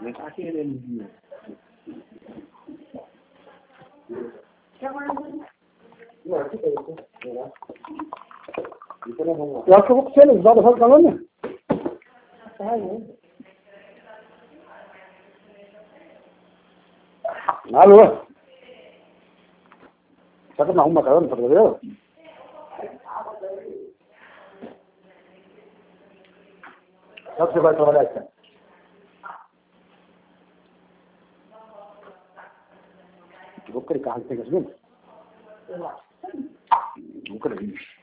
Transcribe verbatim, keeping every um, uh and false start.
Aqui ele viu. Eu acho que eu vou com você, eles vão fazer calor, né? Alô? Sabe uma uma carona, sabe o que Sabe que você vai trabalhar aqui? Vou aquele carro que tem gasolina? Vou querer.